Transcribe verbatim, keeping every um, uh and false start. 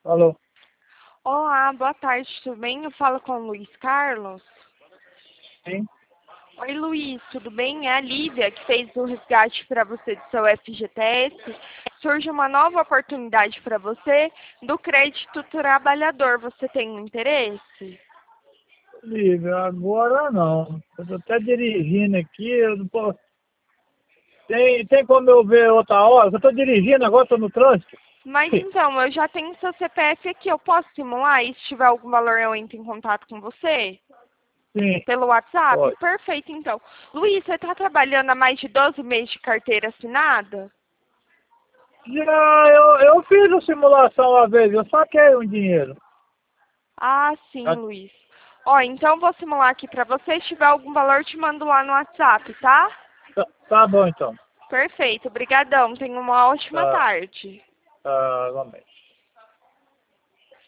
Alô? Olá, boa tarde, tudo bem? Eu falo com o Luiz Carlos. Sim? Oi, Luiz, tudo bem? É a Lívia que fez o resgate para você do seu F G T S. Surge uma nova oportunidade para você do crédito trabalhador. Você tem um interesse? Lívia, agora não. Eu tô até dirigindo aqui, eu não posso. Tem, tem como eu ver outra hora? Eu tô dirigindo agora, tô no trânsito. Mas então, eu já tenho seu C P F aqui, eu posso simular e se tiver algum valor eu entro em contato com você? Sim, Pelo WhatsApp? pode. Perfeito, então. Luiz, você está trabalhando há mais de doze meses de carteira assinada? Já, eu, eu fiz a simulação uma vez, eu saquei um dinheiro. Ah, sim, Ah, Luiz. Ó, então vou simular aqui pra você. Se tiver algum valor, eu te mando lá no WhatsApp, tá? Tá, tá bom então. Perfeito, obrigadão. Tenha uma ótima Tá, tarde. tá, igualmente.